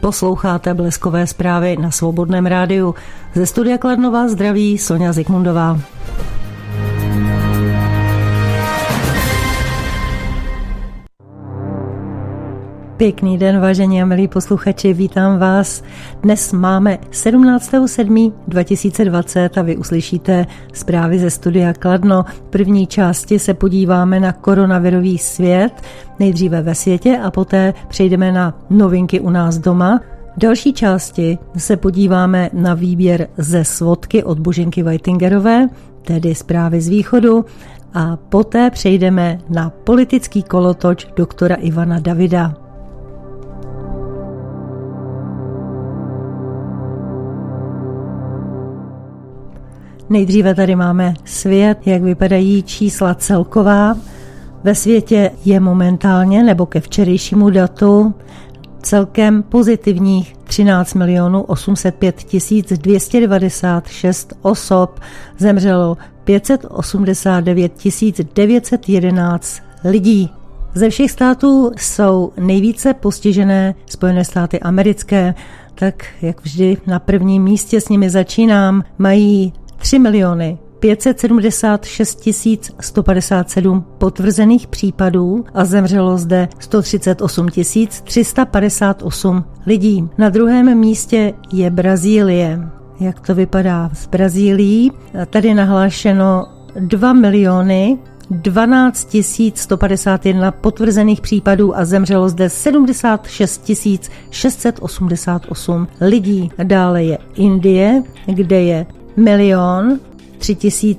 Posloucháte Bleskové zprávy na Svobodném rádiu. Ze studia Kladno vás zdraví Sonja Zikmundová. Pěkný den, vážení a milí posluchači, vítám vás. Dnes máme 17.7.2020 a vy uslyšíte zprávy ze studia Kladno. V první části se podíváme na koronavirový svět, nejdříve ve světě a poté přejdeme na novinky u nás doma. V další části se podíváme na výběr ze svodky od Boženky Whitingerové, tedy zprávy z východu, a poté přejdeme na politický kolotoč doktora Ivana Davida. Nejdříve tady máme svět, jak vypadají čísla celková. Ve světě je momentálně, nebo ke včerejšímu datu, celkem pozitivních 13 805 296 osob, zemřelo 589 911 lidí. Ze všech států jsou nejvíce postižené Spojené státy americké, tak jak vždy na prvním místě s nimi začínám, mají 3 576 157 potvrzených případů a zemřelo zde 138 358 lidí. Na druhém místě je Brazílie. Jak to vypadá s Brazílií? Tady nahlášeno 2 12 151 potvrzených případů a zemřelo zde 76 688 lidí. Dále je Indie, kde je 1 3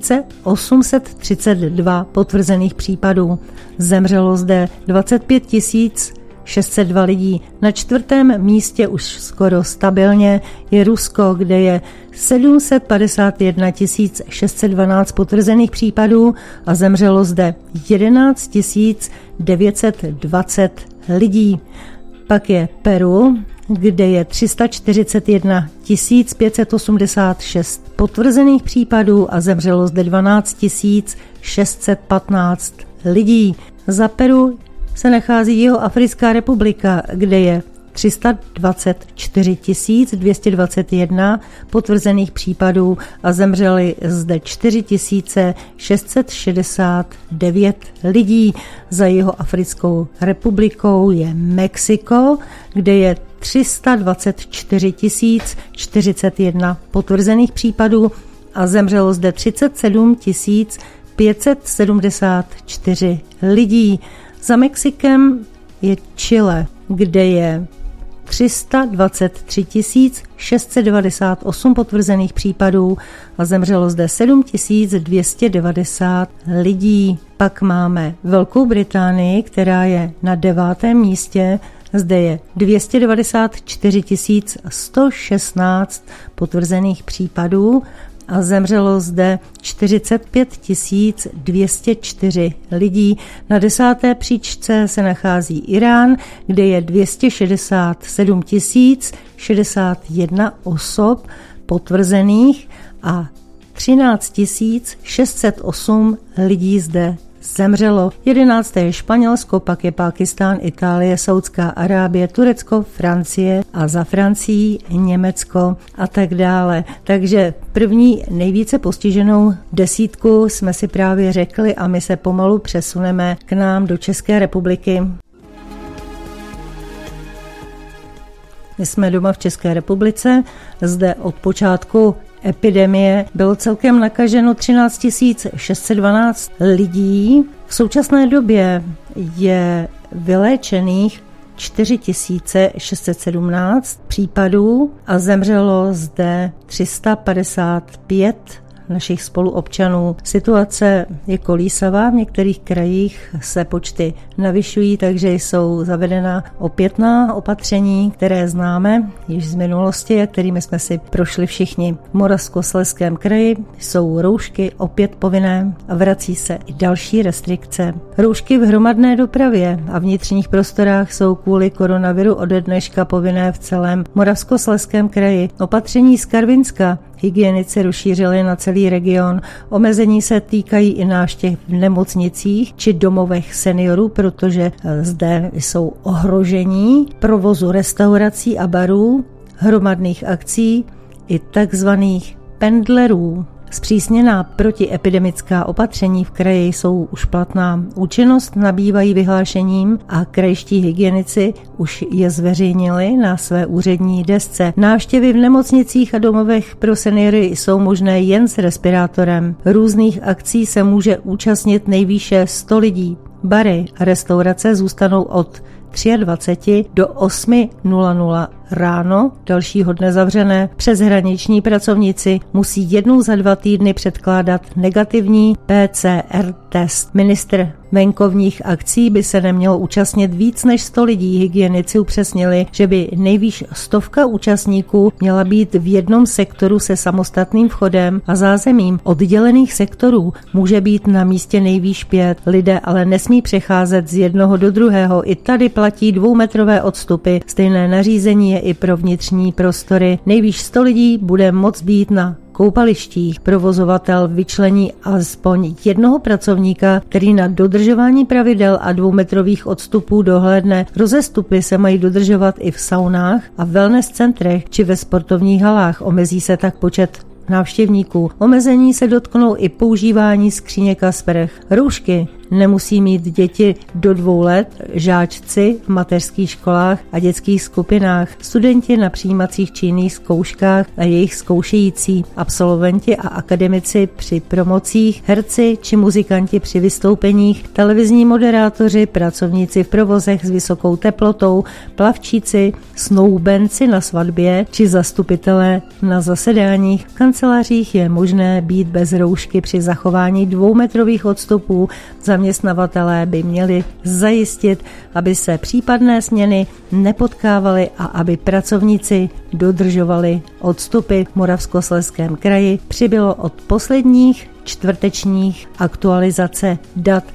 832 potvrzených případů. Zemřelo zde 25 602 lidí. Na čtvrtém místě už skoro stabilně je Rusko, kde je 751 612 potvrzených případů a zemřelo zde 11 920 lidí. Pak je Peru, kde je 341 586 potvrzených případů a zemřelo zde 12 615 lidí. Za Peru se nachází Jihoafrická republika, kde je 324 221 potvrzených případů a zemřeli zde 4 669 lidí. Za Jihoafrickou republikou je Mexiko, kde je 324 041 potvrzených případů a zemřelo zde 37 574 lidí. Za Mexikem je Chile, kde je 323 698 potvrzených případů a zemřelo zde 7 290 lidí. Pak máme Velkou Británii, která je na 9. místě. Zde je 294 116 potvrzených případů a zemřelo zde 45 204 lidí. Na 10. příčce se nachází Irán, kde je 267 061 osob potvrzených a 13 608 lidí zde zemřelo. 11. je Španělsko, pak je Pákistán, Itálie, Saudská Arábie, Turecko, Francie a za Francií Německo a tak dále. Takže první nejvíce postiženou desítku jsme si právě řekli a my se pomalu přesuneme k nám do České republiky. My jsme doma v České republice, zde od počátku epidemie bylo celkem nakaženo 13 612 lidí. V současné době je vyléčených 4 617 případů a zemřelo zde 355 našich spoluobčanů. Situace je kolísavá, v některých krajích se počty navyšují, takže jsou zavedena opětná opatření, které známe již z minulosti a kterými jsme si prošli všichni. V Moravskoslezském kraji jsou roušky opět povinné a vrací se i další restrikce. Roušky v hromadné dopravě a vnitřních prostorách jsou kvůli koronaviru ode dneška povinné v celém Moravskoslezském kraji. Opatření z Karvinska hygienici rozšířili na celý region. Omezení se týkají i návštěv v nemocnicích či domovech seniorů, protože zde jsou ohrožení provozu restaurací a barů, hromadných akcí i takzvaných pendlerů. Zpřísněná protiepidemická opatření v kraji jsou už platná. Účinnost nabývají vyhlášením a krajští hygienici už je zveřejnili na své úřední desce. Návštěvy v nemocnicích a domovech pro seniory jsou možné jen s respirátorem. Různých akcí se může účastnit nejvýše 100 lidí. Bary a restaurace zůstanou od 23 do 8:00 ráno dalšího dne zavřené. Přeshraniční pracovníci musí jednou za 2 týdny předkládat negativní PCR test. Ministr venkovních akcí by se nemělo účastnit víc než 100 lidí. Hygienici upřesnili, že by nejvýš 100 účastníků měla být v jednom sektoru se samostatným vchodem a zázemím. Oddělených sektorů může být na místě nejvýš 5. Lidé ale nesmí přecházet z jednoho do druhého. I tady platí 2metrové odstupy. Stejné nařízení je i pro vnitřní prostory. Nejvýš 100 lidí bude moct být na koupalištích. Provozovatel vyčlení alespoň jednoho pracovníka, který na dodržování pravidel a 2metrových odstupů dohlédne. Rozestupy se mají dodržovat i v saunách a wellness centrech či ve sportovních halách. Omezí se tak počet návštěvníků. Omezení se dotknou i používání skříněk a sprch. Roušky nemusí mít děti do 2 let, žáčci v mateřských školách a dětských skupinách, studenti na přijímacích či jiných zkouškách a jejich zkoušející, absolventi a akademici při promocích, herci či muzikanti při vystoupeních, televizní moderátoři, pracovníci v provozech s vysokou teplotou, plavčíci, snoubenci na svatbě či zastupitelé na zasedáních. V kancelářích je možné být bez roušky při zachování 2metrových odstupů. Zaměstnavatelé by měli zajistit, aby se případné směny nepotkávaly a aby pracovníci dodržovali odstupy. V Moravskoslezském kraji přibylo od posledních čtvrtečních aktualizace dat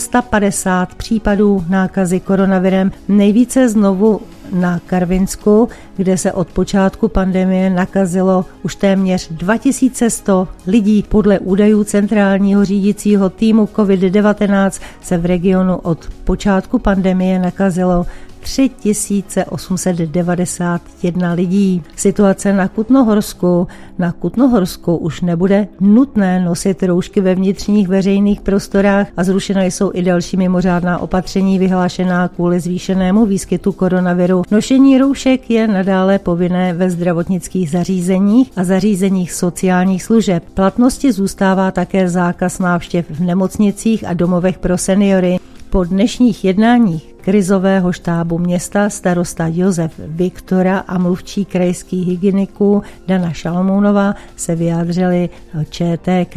650 případů nákazy koronavirem. Nejvíce znovu na Karvinsku, kde se od počátku pandemie nakazilo už téměř 2100 lidí. Podle údajů centrálního řídícího týmu COVID-19 se v regionu od počátku pandemie nakazilo 3891 lidí. Situace na Kutnohorsku. Na Kutnohorsku už nebude nutné nosit roušky ve vnitřních veřejných prostorách a zrušena jsou i další mimořádná opatření vyhlášená kvůli zvýšenému výskytu koronaviru. Nošení roušek je nadále povinné ve zdravotnických zařízeních a zařízeních sociálních služeb. Platnosti zůstává také zákaz návštěv v nemocnicích a domovech pro seniory. Po dnešních jednáních krizového štábu města starosta Josef Viktora a mluvčí krajských hygieniků Dana Šalomounová se vyjádřili ČTK.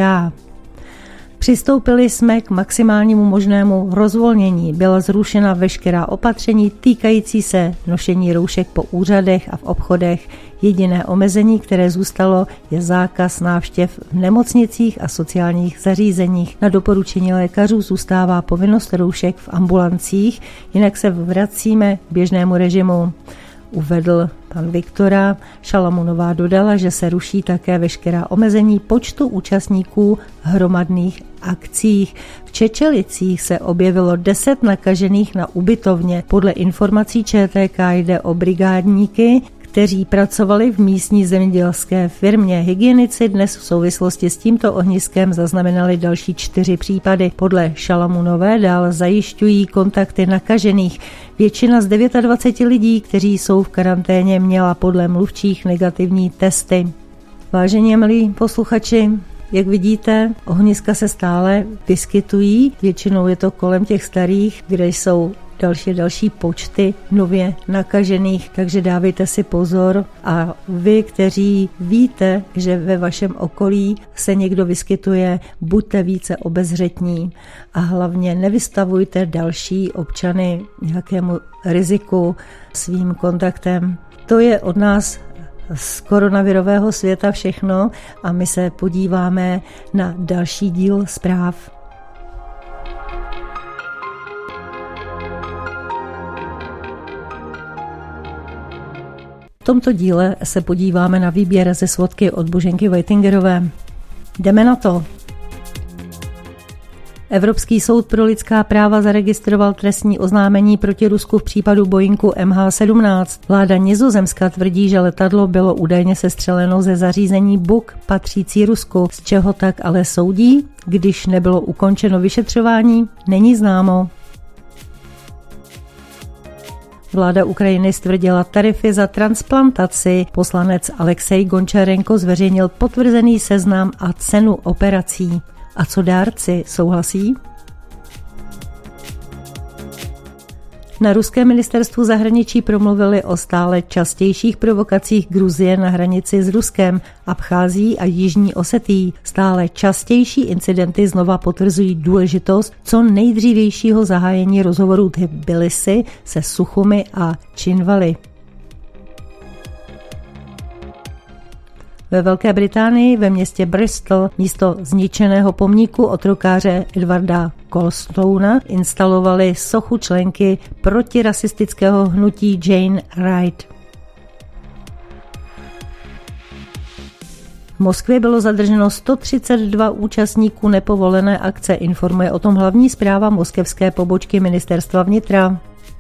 Přistoupili jsme k maximálnímu možnému rozvolnění. Byla zrušena veškerá opatření týkající se nošení roušek po úřadech a v obchodech. Jediné omezení, které zůstalo, je zákaz návštěv v nemocnicích a sociálních zařízeních. Na doporučení lékařů zůstává povinnost roušek v ambulancích, jinak se vracíme k běžnému režimu, uvedl pan Viktora. Šalamunová dodala, že se ruší také veškerá omezení počtu účastníků hromadných akcích. V Čečelicích se objevilo 10 nakažených na ubytovně. Podle informací ČTK jde o brigádníky, kteří pracovali v místní zemědělské firmě. Hygienici dnes v souvislosti s tímto ohniskem zaznamenali další 4 případy. Podle Šalamunové dál zajišťují kontakty nakažených. Většina z 29 lidí, kteří jsou v karanténě, měla podle mluvčích negativní testy. Vážení a milí posluchači, jak vidíte, ohniska se stále vyskytují. Většinou je to kolem těch starých, kde jsou další počty nově nakažených, takže dávejte si pozor a vy, kteří víte, že ve vašem okolí se někdo vyskytuje, buďte více obezřetní a hlavně nevystavujte další občany nějakému riziku svým kontaktem. To je od nás z koronavirového světa všechno a my se podíváme na další díl zpráv. V tomto díle se podíváme na výběr ze svodky od Boženky Vojtingerové. Jdeme na to! Evropský soud pro lidská práva zaregistroval trestní oznámení proti Rusku v případu Boeingu MH17. Vláda Nizozemska tvrdí, že letadlo bylo údajně sestřeleno ze zařízení Buk patřící Rusku. Z čeho tak ale soudí, když nebylo ukončeno vyšetřování, není známo. Vláda Ukrajiny stvrdila tarify za transplantaci. Poslanec Alexej Gončarenko zveřejnil potvrzený seznam a cenu operací. A co dárci, souhlasí? Na ruském ministerstvu zahraničí promluvili o stále častějších provokacích Gruzie na hranici s Ruskem, Abcházií a Jižní Osetií. Stále častější incidenty znova potvrzují důležitost co nejdřívějšího zahájení rozhovorů Tbilisi se Suchumi a Činvali. Ve Velké Británii ve městě Bristol místo zničeného pomníku otrokáře Edwarda Colstona instalovali sochu členky protirasistického hnutí Jane Wright. V Moskvě bylo zadrženo 132 účastníků nepovolené akce, informuje o tom hlavní zpráva moskevské pobočky ministerstva vnitra.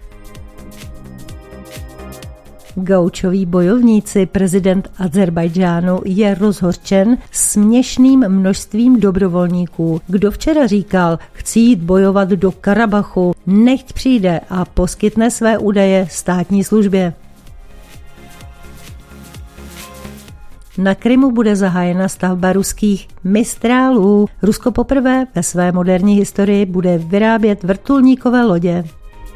Gaučoví bojovníci, prezident Azerbajdžánu je rozhořčen směšným množstvím dobrovolníků. Kdo včera říkal, chci jít bojovat do Karabachu, nechť přijde a poskytne své údaje státní službě. Na Krymu bude zahájena stavba ruských Mistrálů. Rusko poprvé ve své moderní historii bude vyrábět vrtulníkové lodě.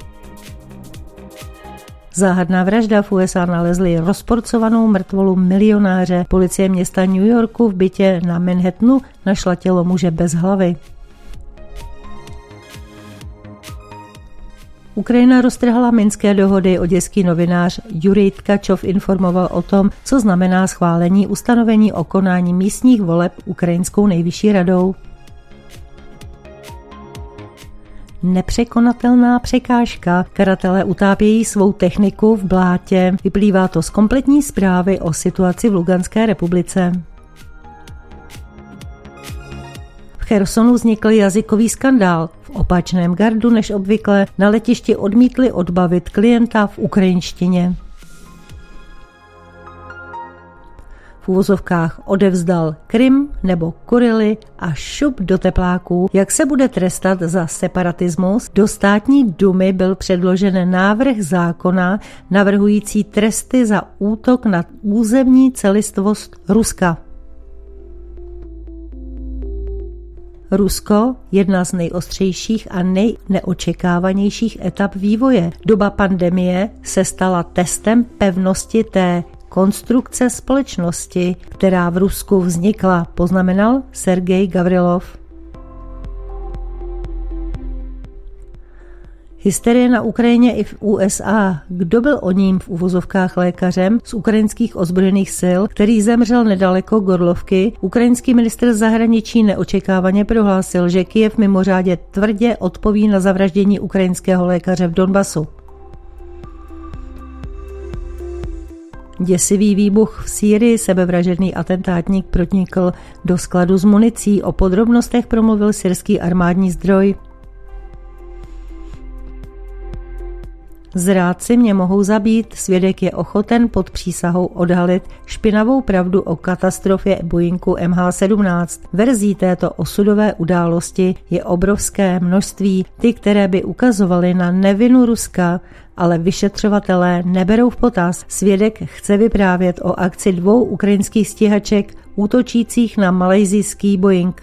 Záhadná vražda v USA nalezli rozporcovanou mrtvolu milionáře. Policie města New Yorku v bytě na Manhattanu našla tělo muže bez hlavy. Ukrajina roztrhala minské dohody. Oděský novinář Jurij Tkačov informoval o tom, co znamená schválení ustanovení o konání místních voleb Ukrajinskou nejvyšší radou. Nepřekonatelná překážka. Karatelé utápějí svou techniku v blátě. Vyplývá to z kompletní zprávy o situaci v Luganské republice. V Chersonu vznikl jazykový skandál. V opačném gardu než obvykle na letišti odmítli odbavit klienta v ukrajinštině. V uvozovkách odevzdal Krym nebo Kurily a šup do tepláků. Jak se bude trestat za separatismus? Do státní dumy byl předložen návrh zákona navrhující tresty za útok na územní celistvost Ruska. Rusko, jedna z nejostřejších a nejneočekávanějších etap vývoje. Doba pandemie se stala testem pevnosti té konstrukce společnosti, která v Rusku vznikla, poznamenal Sergej Gavrilov. Hysterie na Ukrajině i v USA. Kdo byl o ním v uvozovkách lékařem z ukrajinských ozbrojených sil, který zemřel nedaleko Gorlovky? Ukrajinský ministr zahraničí neočekávaně prohlásil, že Kyjev mimořádně tvrdě odpoví na zavraždění ukrajinského lékaře v Donbasu. Děsivý výbuch v Sýrii, sebevražedný atentátník pronikl do skladu s municí. O podrobnostech promluvil syrský armádní zdroj. Zrádci mě mohou zabít, svědek je ochoten pod přísahou odhalit špinavou pravdu o katastrofě Boeingu MH17. Verzí této osudové události je obrovské množství, ty, které by ukazovaly na nevinu Ruska, ale vyšetřovatelé neberou v potaz. Svědek chce vyprávět o akci 2 ukrajinských stíhaček útočících na malajsijský Boeing.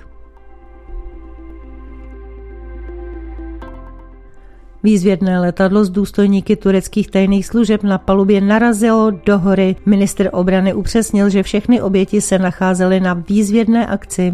Výzvědné letadlo s důstojníky tureckých tajných služeb na palubě narazilo do hory. Ministr obrany upřesnil, že všechny oběti se nacházely na výzvědné akci.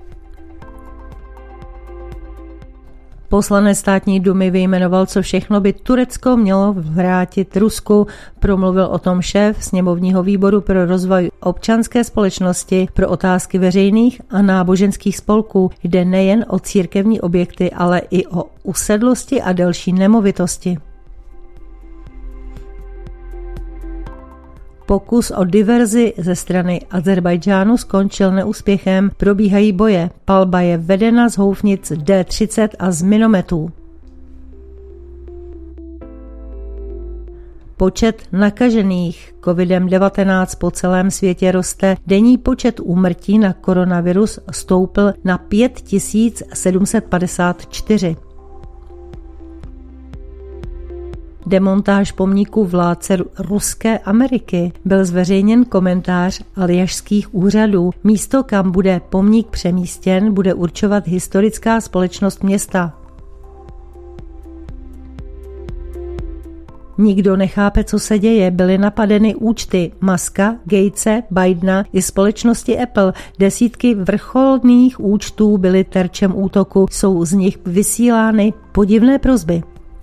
Poslanec státní dumy vyjmenoval, co všechno by Turecko mělo vrátit Rusku. Promluvil o tom šéf sněmovního výboru pro rozvoj občanské společnosti pro otázky veřejných a náboženských spolků. Jde nejen o církevní objekty, ale i o usedlosti a další nemovitosti. Pokus o diverzi ze strany Azerbajdžánu skončil neúspěchem, probíhají boje, palba je vedena z houfnic D-30 a z minometů. Počet nakažených COVID-19 po celém světě roste. Denní počet úmrtí na koronavirus stoupl na 5754. Demontáž pomníku vládce Ruské Ameriky. Byl zveřejněn komentář aljašských úřadů. Místo, kam bude pomník přemístěn, bude určovat historická společnost města. Nikdo nechápe, co se děje. Byly napadeny účty Muska, Gatese, Bidena i společnosti Apple. Desítky vrcholných účtů byly terčem útoku. Jsou z nich vysílány podivné prosby.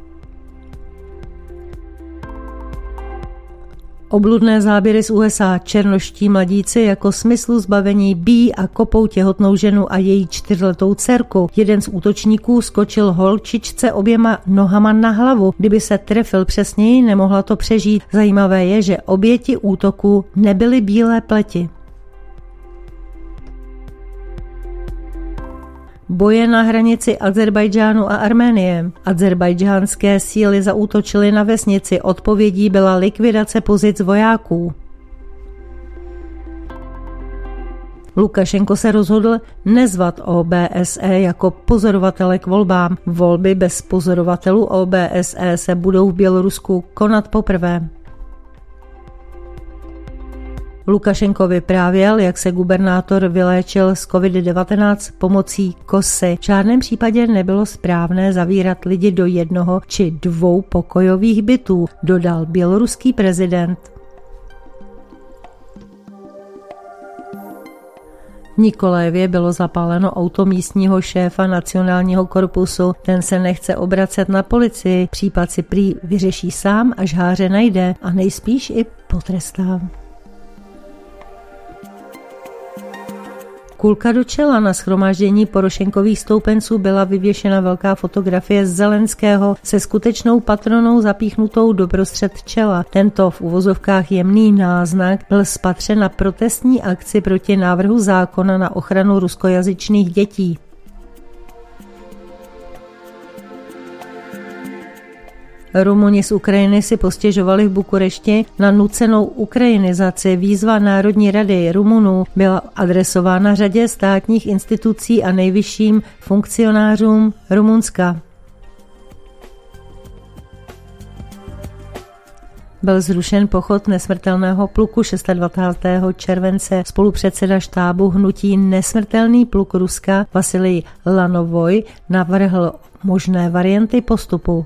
Obludné záběry z USA. Černoští mladíci jako smyslu zbavení bijí a kopou těhotnou ženu a její 4letou dcerku. Jeden z útočníků skočil holčičce oběma nohama na hlavu. Kdyby se trefil přesněji, nemohla to přežít. Zajímavé je, že oběti útoku nebyly bílé pleti. Boje na hranici Azerbajdžánu a Arménie. Azerbajdžánské síly zaútočily na vesnici, odpovědí byla likvidace pozic vojáků. Lukašenko se rozhodl nezvat OBSE jako pozorovatele k volbám. Volby bez pozorovatelů OBSE se budou v Bělorusku konat poprvé. Lukašenko vyprávěl, jak se gubernátor vyléčil z COVID-19 pomocí kosy. V žádném případě nebylo správné zavírat lidi do 1 či 2 pokojových bytů, dodal běloruský prezident. V Nikolajevě bylo zapáleno auto místního šéfa nacionálního korpusu. Ten se nechce obracet na policii. Případ si prý vyřeší sám, až háře najde a nejspíš i potrestá. Kulka do čela. Na shromáždění Porošenkových stoupenců byla vyvěšena velká fotografie Zelenského se skutečnou patronou zapíchnutou doprostřed čela. Tento v uvozovkách jemný náznak byl spatřen na protestní akci proti návrhu zákona na ochranu ruskojazyčných dětí. Rumuni z Ukrajiny si postěžovali v Bukurešti na nucenou ukrajinizaci. Výzva Národní rady Rumunů byla adresována řadě státních institucí a nejvyšším funkcionářům Rumunska. Byl zrušen pochod nesmrtelného pluku 26. července. Spolupředseda štábu hnutí Nesmrtelný pluk Ruska Vasilij Lanovoj navrhl možné varianty postupu.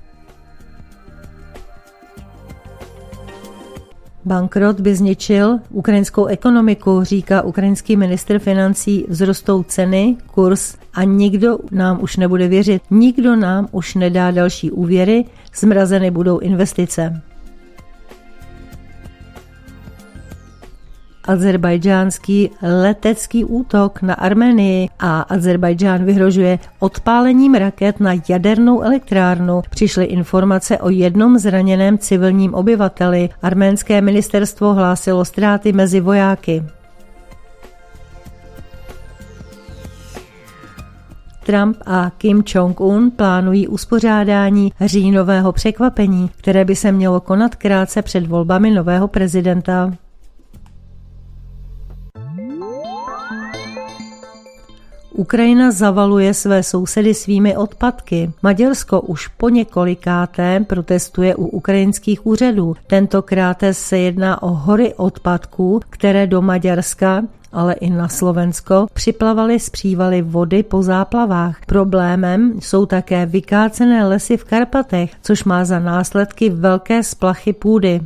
Bankrot by zničil ukrajinskou ekonomiku, říká ukrajinský ministr financí. Vzrostou ceny, kurz a nikdo nám už nebude věřit. Nikdo nám už nedá další úvěry, zmrazeny budou investice. Azerbajdžánský letecký útok na Arménii a Azerbajdžán vyhrožuje odpálením raket na jadernou elektrárnu. Přišly informace o jednom zraněném civilním obyvateli. Arménské ministerstvo hlásilo ztráty mezi vojáky. Trump a Kim Jong-un plánují uspořádání říjnového překvapení, které by se mělo konat krátce před volbami nového prezidenta. Ukrajina zavaluje své sousedy svými odpadky. Maďarsko už po několikáté protestuje u ukrajinských úřadů. Tentokrát se jedná o hory odpadků, které do Maďarska, ale i na Slovensko připlavaly z přívaly vody po záplavách. Problémem jsou také vykácené lesy v Karpatech, což má za následky velké splachy půdy.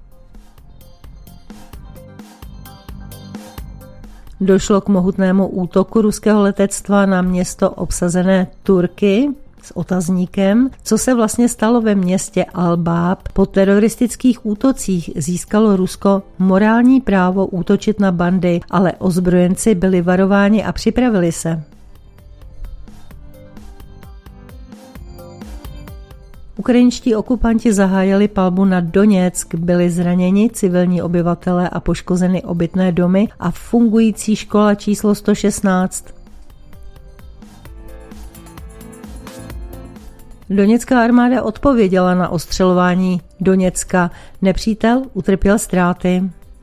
Došlo k mohutnému útoku ruského letectva na město obsazené Turky s otazníkem. Co se vlastně stalo ve městě Al-Bab? Po teroristických útocích získalo Rusko morální právo útočit na bandy, ale ozbrojenci byli varováni a připravili se. Ukrajinští okupanti zahájili palbu na Doněck, byli zraněni civilní obyvatelé a poškozeny obytné domy a fungující škola číslo 116. Doněcká armáda odpověděla na ostřelování Doněcka. Nepřítel utrpěl ztráty.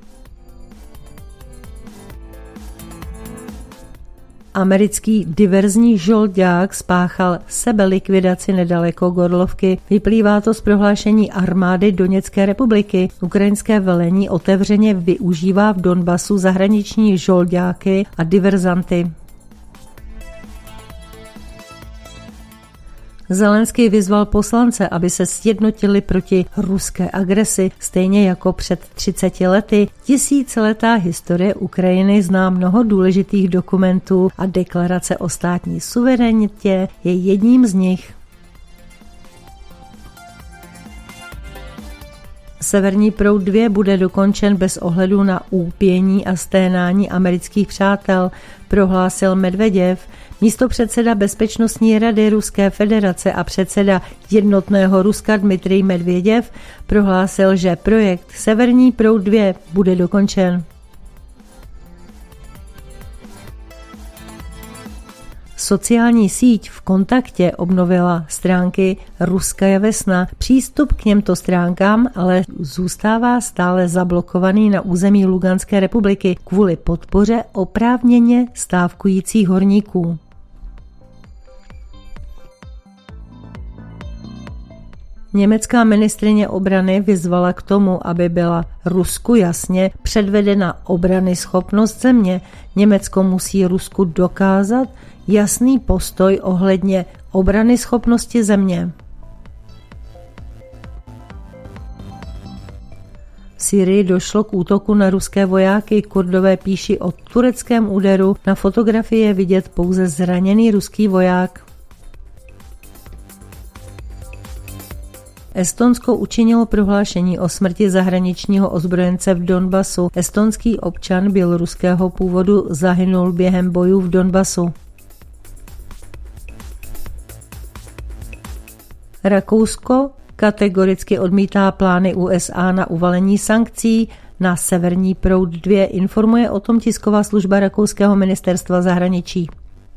Americký diverzní žoldák spáchal sebelikvidaci nedaleko Gorlovky. Vyplývá to z prohlášení armády Doněcké republiky. Ukrajinské velení otevřeně využívá v Donbasu zahraniční žoldáky a diverzanty. Zelenský vyzval poslance, aby se sjednotili proti ruské agresi, stejně jako před 30 lety. Tisíciletá historie Ukrajiny zná mnoho důležitých dokumentů a deklarace o státní suverenitě je jedním z nich. Severní proud 2 bude dokončen bez ohledu na úpění a sténání amerických přátel, prohlásil Medveděv. Místopředseda Bezpečnostní rady Ruské federace a předseda Jednotného Ruska Dmitrij Medveděv prohlásil, že projekt Severní proud 2 bude dokončen. Sociální síť VKontaktě obnovila stránky Ruskaja Vesna. Přístup k těmto stránkám ale zůstává stále zablokovaný na území Luganské republiky kvůli podpoře oprávněně stávkujících horníků. Německá ministryně obrany vyzvala k tomu, aby byla Rusku jasně předvedena obranyschopnost země. Německo musí Rusku dokázat jasný postoj ohledně obranyschopnosti země. V Sýrii došlo k útoku na ruské vojáky. Kurdové píší o tureckém úderu. Na fotografii je vidět pouze zraněný ruský voják. Estonsko učinilo prohlášení o smrti zahraničního ozbrojence v Donbasu. Estonský občan běloruského původu zahynul během bojů v Donbasu. Rakousko kategoricky odmítá plány USA na uvalení sankcí na Severní proud 2, informuje o tom tisková služba rakouského ministerstva zahraničí.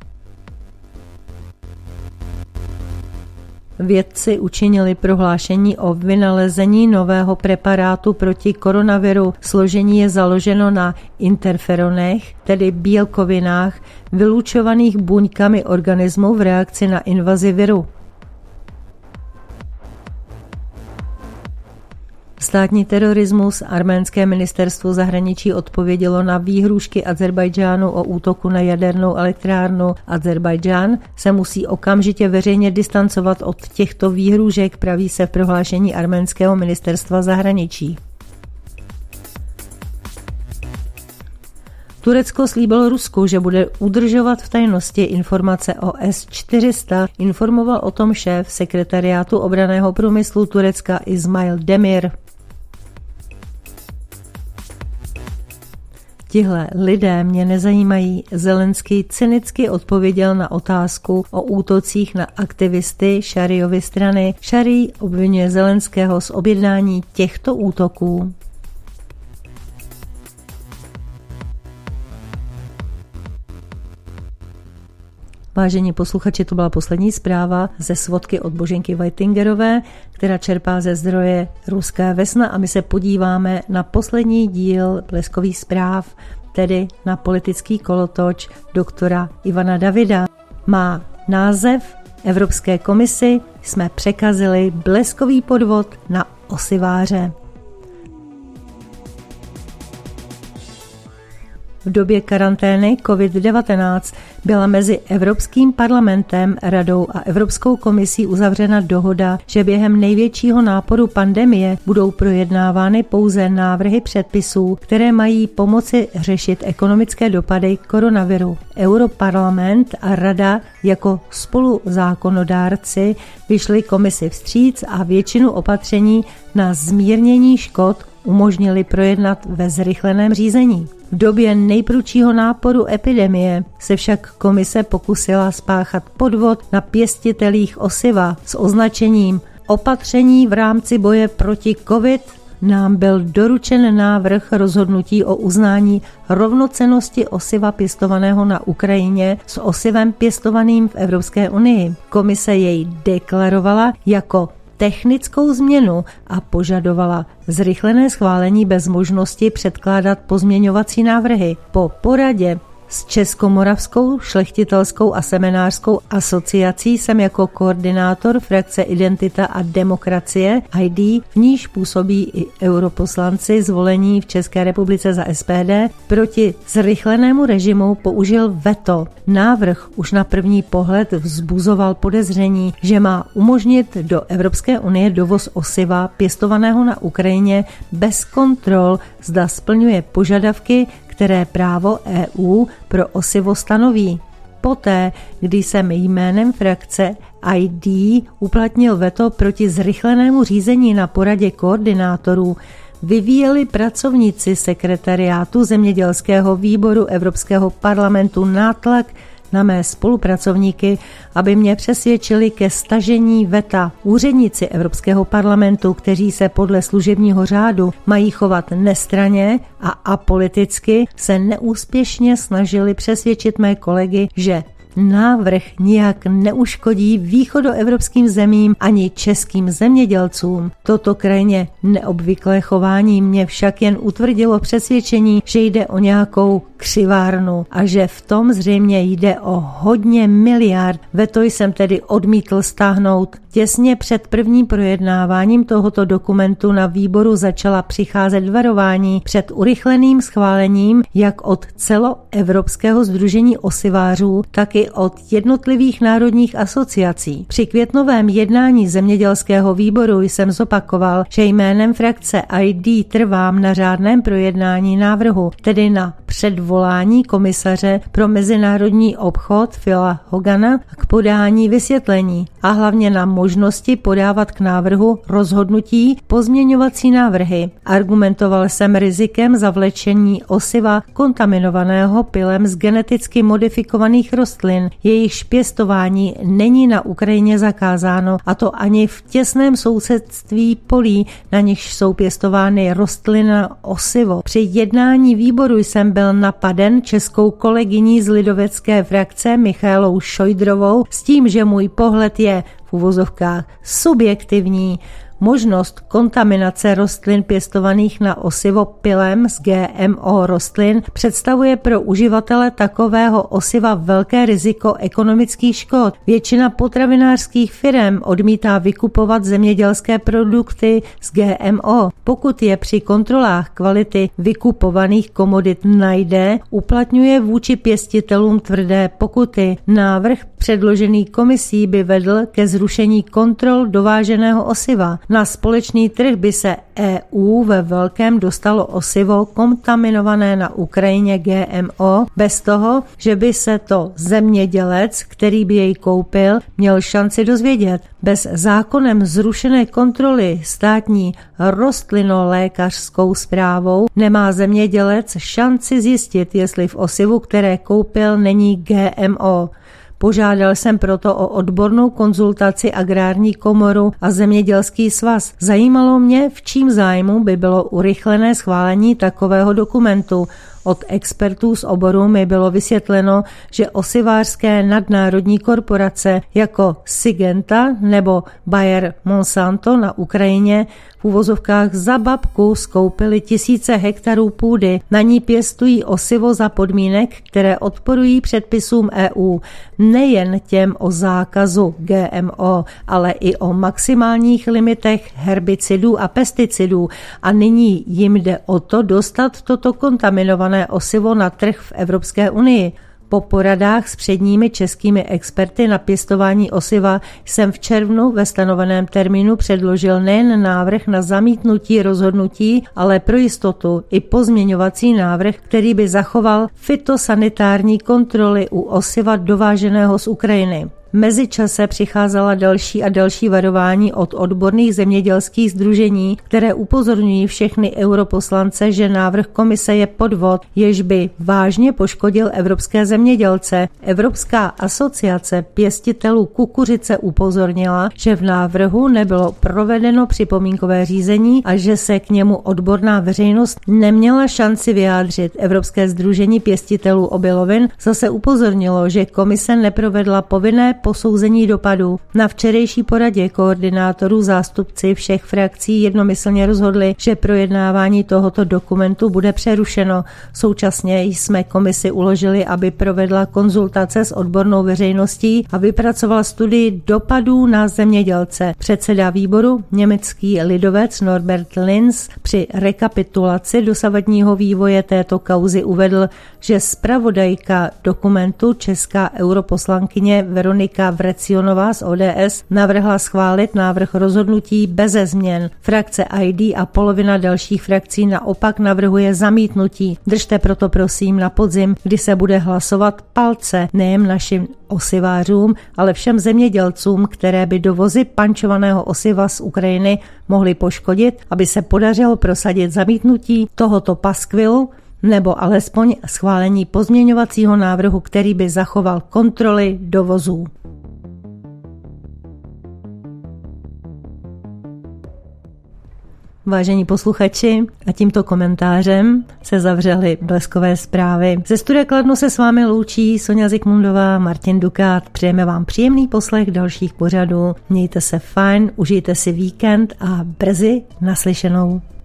Vědci učinili prohlášení o vynalezení nového preparátu proti koronaviru. Složení je založeno na interferonech, tedy bílkovinách, vylučovaných buňkami organismu v reakci na invazi viru. Státní terorismus. Arménské ministerstvo zahraničí odpovědělo na výhrůžky Azerbajdžánu o útoku na jadernou elektrárnu. Azerbajdžán se musí okamžitě veřejně distancovat od těchto výhrůžek, praví se v prohlášení arménského ministerstva zahraničí. Turecko slíbilo Rusku, že bude udržovat v tajnosti informace o S-400, informoval o tom šéf sekretariátu obranného průmyslu Turecka Ismail Demir. Tihle lidé mě nezajímají. Zelenský cynicky odpověděl na otázku o útocích na aktivisty Šariovy strany. Šarij obvinuje Zelenského z objednání těchto útoků. Vážení posluchači, to byla poslední zpráva ze svodky od Boženky Weitingerové, která čerpá ze zdroje Ruské Vesna, a my se podíváme na poslední díl Bleskových zpráv, tedy na politický kolotoč doktora Ivana Davida. Má název Evropské komisi jsme překazili bleskový podvod na osiváře. V době karantény COVID-19 byla mezi Evropským parlamentem, Radou a Evropskou komisí uzavřena dohoda, že během největšího náporu pandemie budou projednávány pouze návrhy předpisů, které mají pomoci řešit ekonomické dopady koronaviru. Europarlament a Rada jako spoluzákonodárci vyšli komisi vstříc a většinu opatření na zmírnění škod umožnili projednat ve zrychleném řízení. V době nejprudšího náporu epidemie se však komise pokusila spáchat podvod na pěstitelích osiva s označením opatření v rámci boje proti COVID nám byl doručen návrh rozhodnutí o uznání rovnocennosti osiva pěstovaného na Ukrajině s osivem pěstovaným v Evropské unii. Komise jej deklarovala jako technickou změnu a požadovala zrychlené schválení bez možnosti předkládat pozměňovací návrhy. Po poradě s Českomoravskou šlechtitelskou a seminářskou asociací jsem jako koordinátor frakce Identita a demokracie ID, v níž působí i europoslanci zvolení v České republice za SPD, proti zrychlenému režimu použil veto. Návrh už na první pohled vzbuzoval podezření, že má umožnit do Evropské unie dovoz osiva pěstovaného na Ukrajině bez kontrol, zda splňuje požadavky, které právo EU pro osivo stanoví. Poté, kdy jsem jménem frakce ID uplatnil veto proti zrychlenému řízení na poradě koordinátorů, vyvíjeli pracovníci sekretariátu zemědělského výboru Evropského parlamentu nátlak na mé spolupracovníky, aby mě přesvědčili ke stažení veta. Úředníci Evropského parlamentu, kteří se podle služebního řádu mají chovat nestranně a apoliticky, se neúspěšně snažili přesvědčit mé kolegy, že návrh nijak neuškodí východoevropským zemím ani českým zemědělcům. Toto krajně neobvyklé chování mě však jen utvrdilo přesvědčení, že jde o nějakou křivárnu a že v tom zřejmě jde o hodně miliard. Veto jsem tedy odmítl stáhnout. Těsně před prvním projednáváním tohoto dokumentu na výboru začala přicházet varování před urychleným schválením jak od celoevropského sdružení osivářů, tak i od jednotlivých národních asociací. Při květnovém jednání zemědělského výboru jsem zopakoval, že jménem frakce ID trvám na řádném projednání návrhu, tedy na předvolání komisaře pro mezinárodní obchod Phila Hogana k podání vysvětlení a hlavně na možnosti podávat k návrhu rozhodnutí pozměňovací návrhy. Argumentoval jsem rizikem zavlečení osiva kontaminovaného pylem z geneticky modifikovaných rostlin. Jejichž pěstování není na Ukrajině zakázáno, a to ani v těsném sousedství polí, na nichž jsou pěstovány rostliny na osivo. Při jednání výboru jsem byl napaden českou kolegyní z lidovecké frakce Michaelou Šojdrovou s tím, že můj pohled je v uvozovkách subjektivní. Možnost kontaminace rostlin pěstovaných na osivo pylem z GMO rostlin představuje pro uživatele takového osiva velké riziko ekonomických škod. Většina potravinářských firem odmítá vykupovat zemědělské produkty z GMO. Pokud je při kontrolách kvality vykupovaných komodit najde, uplatňuje vůči pěstitelům tvrdé pokuty. Návrh předložený komisí by vedl ke zrušení kontrol dováženého osiva. Na společný trh by se EU ve velkém dostalo osivo kontaminované na Ukrajině GMO bez toho, že by se to zemědělec, který by jej koupil, měl šanci dozvědět. Bez zákonem zrušené kontroly státní rostlinolékařskou správou nemá zemědělec šanci zjistit, jestli v osivu, které koupil, není GMO. Požádal jsem proto o odbornou konzultaci Agrární komoru a Zemědělský svaz. Zajímalo mě, v čím zájmu by bylo urychlené schválení takového dokumentu. Od expertů z oboru mi bylo vysvětleno, že osivářské nadnárodní korporace jako Syngenta nebo Bayer Monsanto na Ukrajině v uvozovkách za babku skoupili tisíce hektarů půdy. Na ní pěstují osivo za podmínek, které odporují předpisům EU. Nejen těm o zákazu GMO, ale i o maximálních limitech herbicidů a pesticidů. A nyní jim jde o to dostat toto kontaminované osivo na trh v Evropské unii. Po poradách s předními českými experty na pěstování osiva jsem v červnu ve stanoveném termínu předložil nejen návrh na zamítnutí rozhodnutí, ale pro jistotu i pozměňovací návrh, který by zachoval fytosanitární kontroly u osiva dováženého z Ukrajiny. mezičase přicházela další a další varování od odborných zemědělských sdružení, které upozorňují všechny europoslance, že návrh komise je podvod, jež by vážně poškodil evropské zemědělce. Evropská asociace pěstitelů kukuřice upozornila, že v návrhu nebylo provedeno připomínkové řízení a že se k němu odborná veřejnost neměla šanci vyjádřit. Evropské sdružení pěstitelů obilovin zase upozornilo, že komise neprovedla povinné posouzení dopadů. Na včerejší poradě koordinátorů zástupci všech frakcí jednomyslně rozhodli, že projednávání tohoto dokumentu bude přerušeno. Současně jsme komisi uložili, aby provedla konzultace s odbornou veřejností a vypracovala studii dopadů na zemědělce. Předseda výboru, německý lidovec Norbert Linz, při rekapitulaci dosavadního vývoje této kauzy uvedl, že zpravodajka dokumentu česká europoslankyně Veronika Vrecionová z ODS navrhla schválit návrh rozhodnutí beze změn. Frakce ID a polovina dalších frakcí naopak navrhuje zamítnutí. Držte proto prosím na podzim, kdy se bude hlasovat, palce nejen našim osivářům, ale všem zemědělcům, které by dovozy pančovaného osiva z Ukrajiny mohly poškodit, aby se podařilo prosadit zamítnutí tohoto paskvilu nebo alespoň schválení pozměňovacího návrhu, který by zachoval kontroly dovozů. Vážení posluchači, a tímto komentářem se zavřely Bleskové zprávy. Ze studia Kladno se s vámi loučí Sonja Zikmundová, Martin Dukát. Přejeme vám příjemný poslech dalších pořadů. Mějte se fajn, užijte si víkend a brzy naslyšenou.